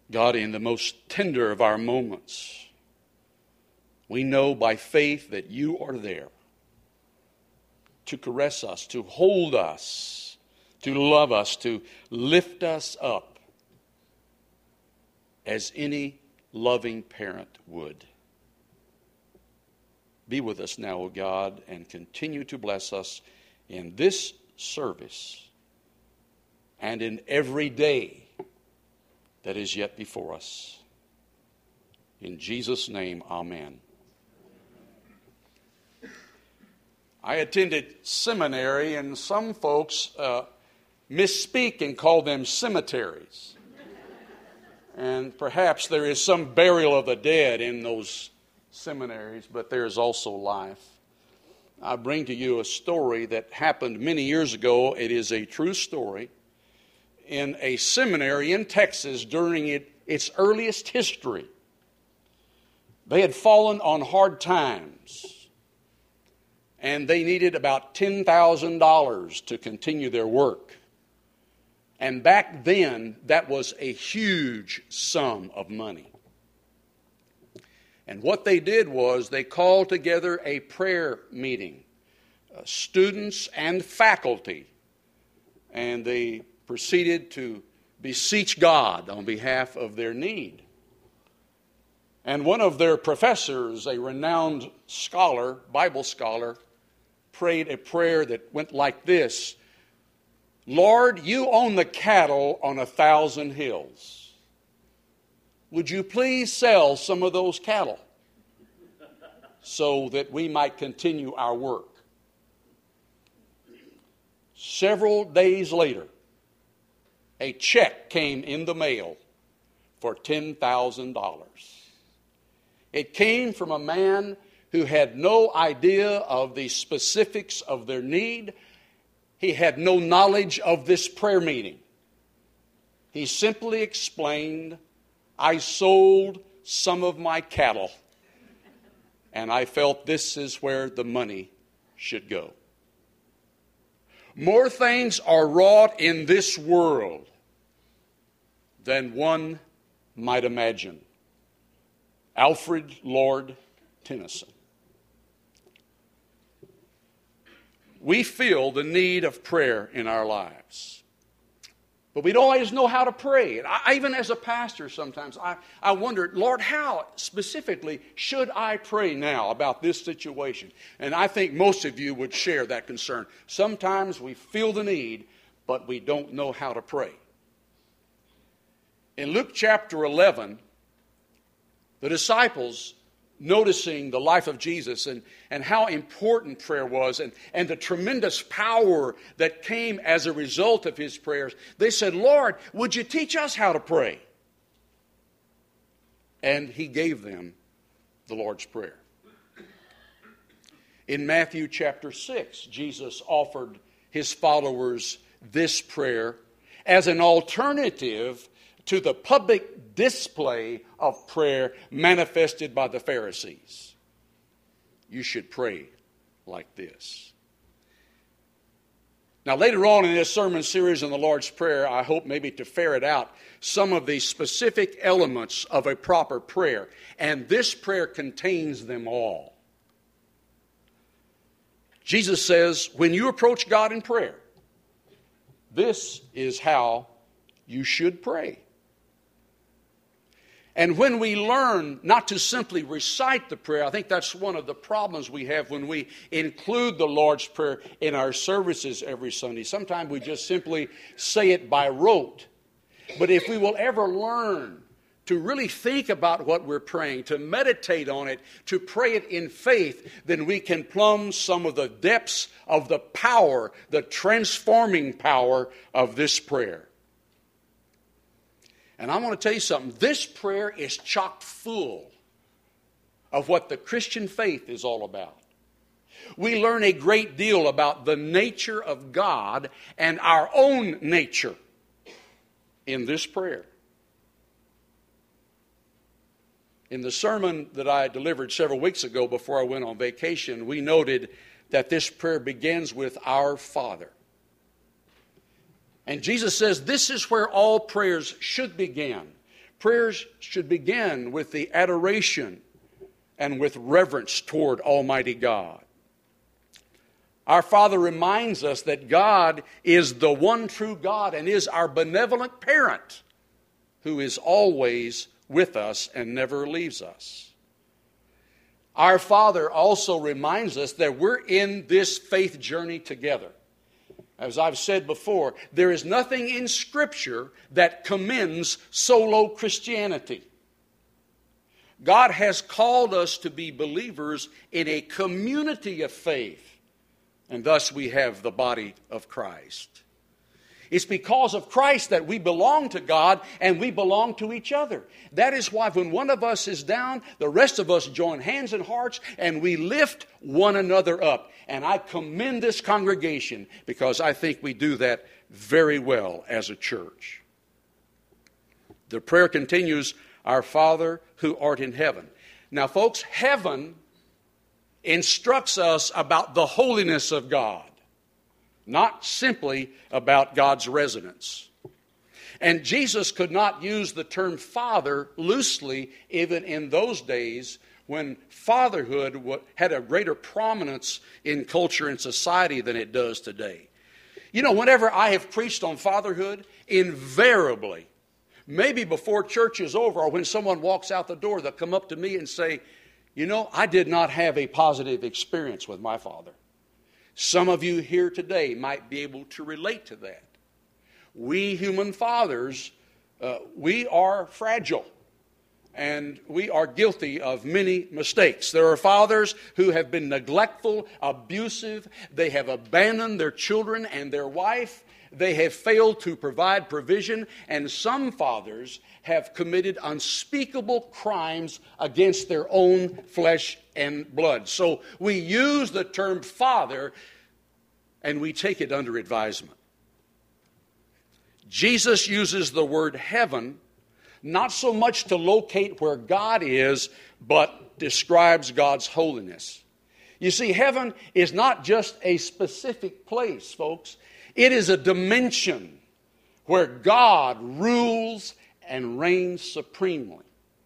God, in the most tender of our moments, we know by faith that you are there to caress us, to hold us, to love us, to lift us up as any loving parent would. Be with us now, O God, and continue to bless us in this service and in every day that is yet before us. In Jesus' name, amen. I attended seminary, and some folks misspeak and call them cemeteries. And perhaps there is some burial of the dead in those seminaries, but there is also life. I bring to you a story that happened many years ago. It is a true story. In a seminary in Texas during its earliest history, they had fallen on hard times, and they needed about $10,000 to continue their work. And back then, that was a huge sum of money. And what they did was they called together a prayer meeting, students and faculty, and they proceeded to beseech God on behalf of their need. And one of their professors, a renowned scholar, Bible scholar, prayed a prayer that went like this: Lord, you own the cattle on 1,000 hills. Would you please sell some of those cattle so that we might continue our work? Several days later, a check came in the mail for $10,000. It came from a man who had no idea of the specifics of their need. He had no knowledge of this prayer meeting. He simply explained, I sold some of my cattle, and I felt this is where the money should go. More things are wrought in this world than one might imagine. Alfred Lord Tennyson. We feel the need of prayer in our lives, but we don't always know how to pray. And even as a pastor sometimes, I wonder, Lord, how specifically should I pray now about this situation? And I think most of you would share that concern. Sometimes we feel the need, but we don't know how to pray. In Luke chapter 11, the disciples, noticing the life of Jesus and how important prayer was and the tremendous power that came as a result of his prayers, they said, Lord, would you teach us how to pray? And he gave them the Lord's Prayer. In Matthew chapter 6, Jesus offered his followers this prayer as an alternative to the public display of prayer manifested by the Pharisees. You should pray like this. Now, later on in this sermon series on the Lord's Prayer, I hope maybe to ferret out some of the specific elements of a proper prayer. And this prayer contains them all. Jesus says, when you approach God in prayer, this is how you should pray. And when we learn not to simply recite the prayer, I think that's one of the problems we have when we include the Lord's Prayer in our services every Sunday. Sometimes we just simply say it by rote. But if we will ever learn to really think about what we're praying, to meditate on it, to pray it in faith, then we can plumb some of the depths of the power, the transforming power of this prayer. And I want to tell you something. This prayer is chock full of what the Christian faith is all about. We learn a great deal about the nature of God and our own nature in this prayer. In the sermon that I delivered several weeks ago before I went on vacation, we noted that this prayer begins with Our Father. And Jesus says this is where all prayers should begin. Prayers should begin with the adoration and with reverence toward Almighty God. Our Father reminds us that God is the one true God and is our benevolent parent who is always with us and never leaves us. Our Father also reminds us that we're in this faith journey together. As I've said before, there is nothing in Scripture that commends solo Christianity. God has called us to be believers in a community of faith, and thus we have the body of Christ. It's because of Christ that we belong to God and we belong to each other. That is why when one of us is down, the rest of us join hands and hearts and we lift one another up. And I commend this congregation because I think we do that very well as a church. The prayer continues, Our Father who art in heaven. Now, folks, heaven instructs us about the holiness of God, not simply about God's residence. And Jesus could not use the term father loosely even in those days when fatherhood had a greater prominence in culture and society than it does today. You know, whenever I have preached on fatherhood, invariably, maybe before church is over or when someone walks out the door, they'll come up to me and say, you know, I did not have a positive experience with my father. Some of you here today might be able to relate to that. We human fathers, we are fragile. And we are guilty of many mistakes. There are fathers who have been neglectful, abusive. They have abandoned their children and their wife. They have failed to provide provision. And some fathers have committed unspeakable crimes against their own flesh and blood. So we use the term father and we take it under advisement. Jesus uses the word heaven not so much to locate where God is, but describes God's holiness. You see, heaven is not just a specific place, folks. It is a dimension where God rules and reigns supremely.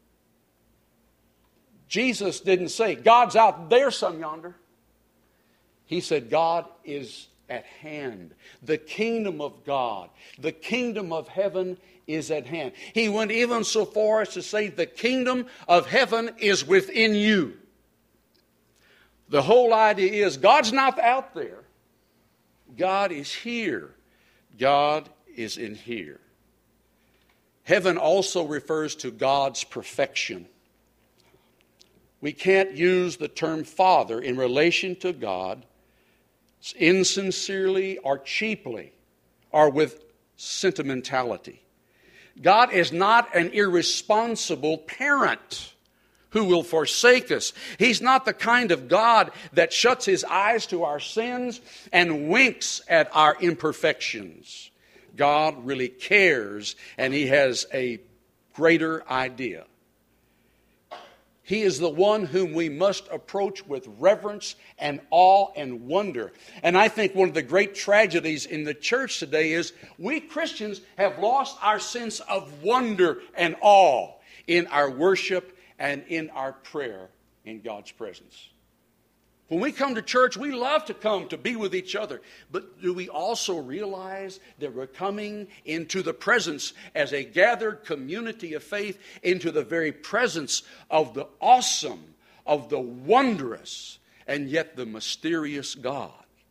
Jesus didn't say, God's out there some yonder. He said, God is at hand. The kingdom of God, the kingdom of heaven is at hand. He went even so far as to say the kingdom of heaven is within you. The whole idea is God's not out there. God is here. God is in here. Heaven also refers to God's perfection. We can't use the term Father in relation to God insincerely or cheaply or with sentimentality. God is not an irresponsible parent who will forsake us. He's not the kind of God that shuts his eyes to our sins and winks at our imperfections. God really cares, and he has a greater idea. He is the one whom we must approach with reverence and awe and wonder. And I think one of the great tragedies in the church today is we Christians have lost our sense of wonder and awe in our worship and in our prayer in God's presence. When we come to church, we love to come to be with each other. But do we also realize that we're coming into the presence as a gathered community of faith, into the very presence of the awesome, of the wondrous, and yet the mysterious God?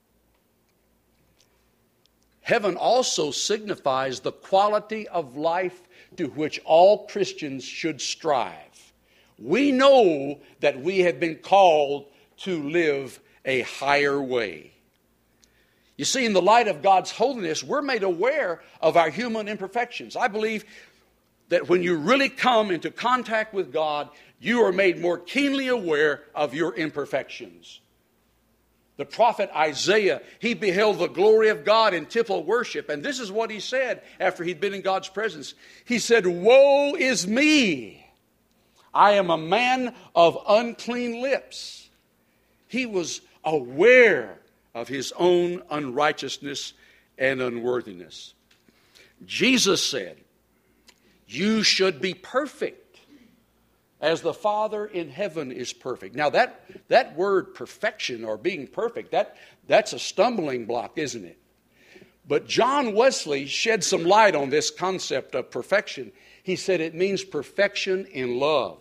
Heaven also signifies the quality of life to which all Christians should strive. We know that we have been called to live a higher way. You see, in the light of God's holiness, we're made aware of our human imperfections. I believe that when you really come into contact with God, you are made more keenly aware of your imperfections. The prophet Isaiah, he beheld the glory of God in temple worship, and this is what he said after he'd been in God's presence. He said, "Woe is me! I am a man of unclean lips." He was aware of his own unrighteousness and unworthiness. Jesus said, You should be perfect as the Father in heaven is perfect. Now that word perfection or being perfect, that's a stumbling block, isn't it? But John Wesley shed some light on this concept of perfection. He said it means perfection in love.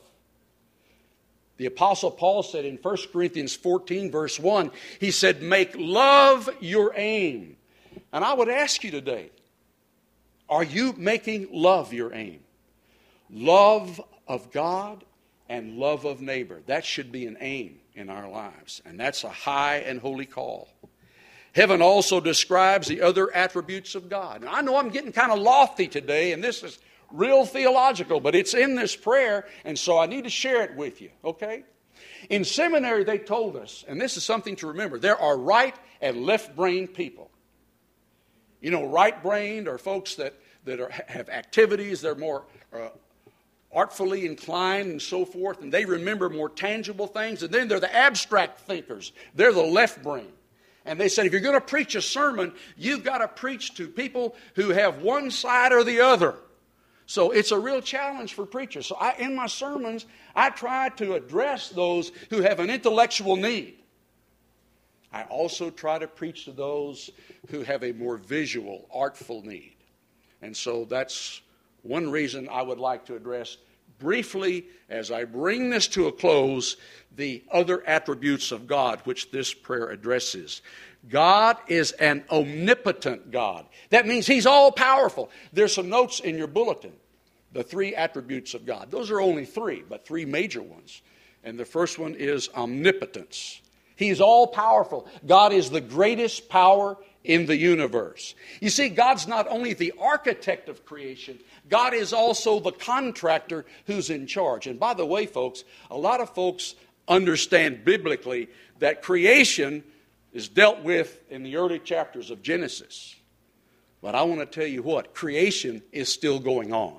The Apostle Paul said in 1 Corinthians 14, verse 1, he said, make love your aim. And I would ask you today, are you making love your aim? Love of God and love of neighbor. That should be an aim in our lives. And that's a high and holy call. Heaven also describes the other attributes of God. Now, I know I'm getting kind of lofty today, and this is real theological, but it's in this prayer, and so I need to share it with you, okay? In seminary, they told us, and this is something to remember, there are right and left-brained people. You know, right-brained are folks that have activities, they're more artfully inclined and so forth, and they remember more tangible things. And then they're the abstract thinkers. They're the left brain. And they said, if you're going to preach a sermon, you've got to preach to people who have one side or the other. So it's a real challenge for preachers. So in my sermons, I try to address those who have an intellectual need. I also try to preach to those who have a more visual, artful need. And so that's one reason I would like to address briefly, as I bring this to a close, the other attributes of God which this prayer addresses. God is an omnipotent God. That means He's all-powerful. There's some notes in your bulletin, the three attributes of God. Those are only three, but three major ones. And the first one is omnipotence. He's all-powerful. God is the greatest power in the universe. You see, God's not only the architect of creation, God is also the contractor who's in charge. And by the way, folks, a lot of folks understand biblically that creation is dealt with in the early chapters of Genesis. But I want to tell you what, creation is still going on.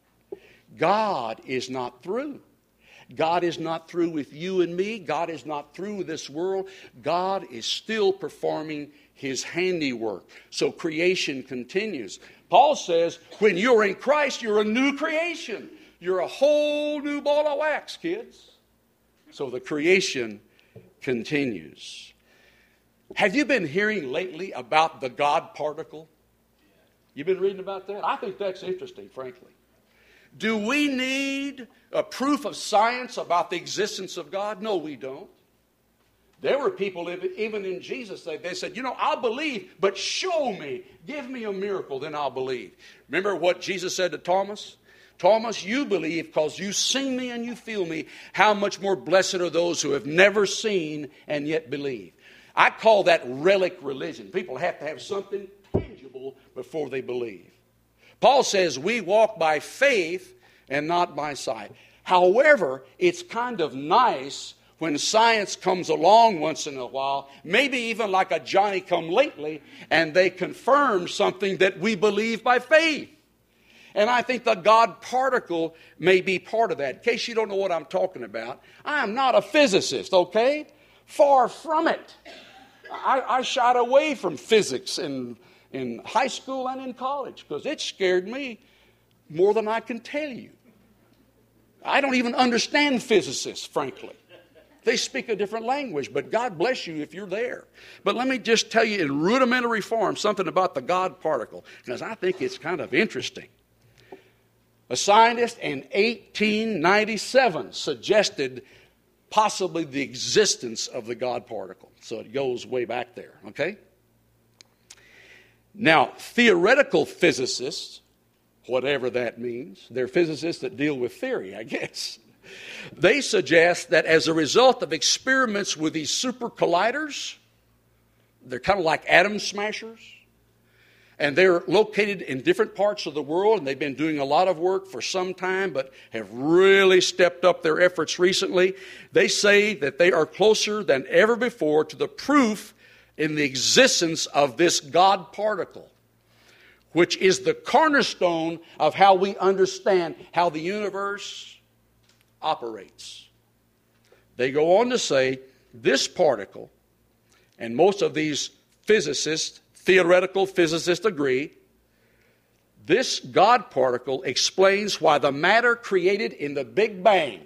God is not through. God is not through with you and me. God is not through with this world. God is still performing His handiwork. So creation continues. Paul says, when you're in Christ, you're a new creation. You're a whole new ball of wax, kids. So the creation continues. Have you been hearing lately about the God particle? You've been reading about that? I think that's interesting, frankly. Do we need a proof of science about the existence of God? No, we don't. There were people, even in Jesus, they said, I'll believe, but show me. Give me a miracle, then I'll believe. Remember what Jesus said to Thomas? Thomas, you believe because you see me and you feel me. How much more blessed are those who have never seen and yet believe. I call that relic religion. People have to have something tangible before they believe. Paul says we walk by faith and not by sight. However, it's kind of nice when science comes along once in a while, maybe even like a Johnny-come-lately, and they confirm something that we believe by faith. And I think the God particle may be part of that. In case you don't know what I'm talking about, I am not a physicist, okay? Far from it. I shied away from physics in high school and in college because it scared me more than I can tell you. I don't even understand physicists, frankly. They speak a different language, but God bless you if you're there. But let me just tell you in rudimentary form something about the God particle, because I think it's kind of interesting. A scientist in 1897 suggested possibly the existence of the God particle. So it goes way back there, okay? Now, theoretical physicists, whatever that means, they're physicists that deal with theory, I guess. They suggest that as a result of experiments with these super colliders, they're kind of like atom smashers, and they're located in different parts of the world, and they've been doing a lot of work for some time, but have really stepped up their efforts recently. They say that they are closer than ever before to the proof in the existence of this God particle, which is the cornerstone of how we understand how the universe operates. They go on to say this particle, and most of these physicists, theoretical physicists agree, This God particle explains why the matter created in the Big Bang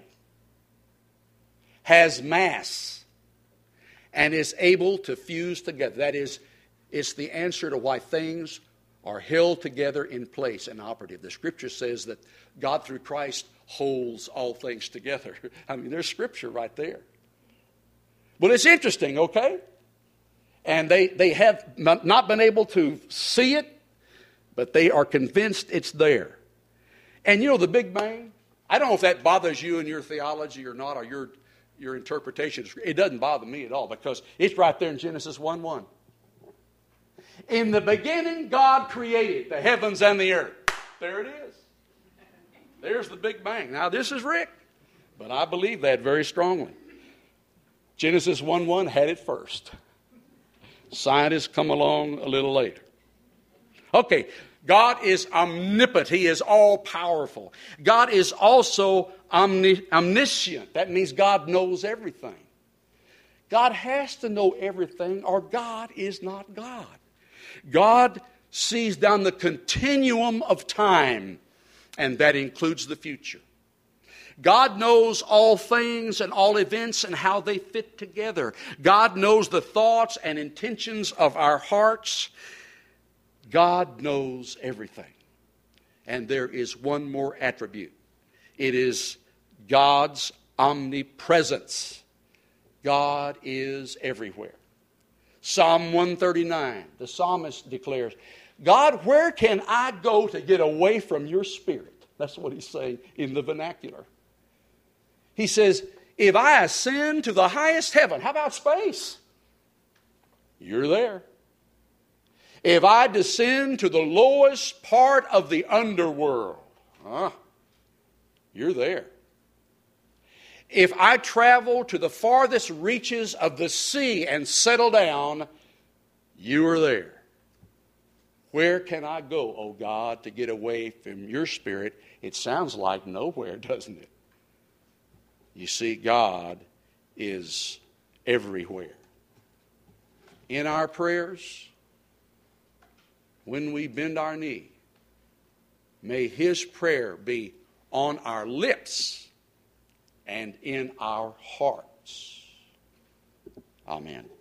has mass and is able to fuse together. That is, it's the answer to why things are held together in place and operative. The Scripture says that God through Christ holds all things together. I mean, there's Scripture right there. Well, it's interesting, okay? And they have not been able to see it, but they are convinced it's there. And you know the Big Bang? I don't know if that bothers you in your theology or not, or your interpretation. It doesn't bother me at all, because it's right there in Genesis 1:1. In the beginning, God created the heavens and the earth. There it is. There's the Big Bang. Now, this is Rick, but I believe that very strongly. Genesis 1:1 had it first. Scientists come along a little later. Okay, God is omnipotent. He is all-powerful. God is also omniscient. That means God knows everything. God has to know everything, or God is not God. God sees down the continuum of time, and that includes the future. God knows all things and all events and how they fit together. God knows the thoughts and intentions of our hearts. God knows everything. And there is one more attribute. It is God's omnipresence. God is everywhere. Psalm 139, the psalmist declares, God, where can I go to get away from your spirit? That's what he's saying in the vernacular. He says, if I ascend to the highest heaven, how about space? You're there. If I descend to the lowest part of the underworld, you're there. If I travel to the farthest reaches of the sea and settle down, you are there. Where can I go, oh God, to get away from your spirit? It sounds like nowhere, doesn't it? You see, God is everywhere. In our prayers, when we bend our knee, may His prayer be on our lips and in our hearts. Amen.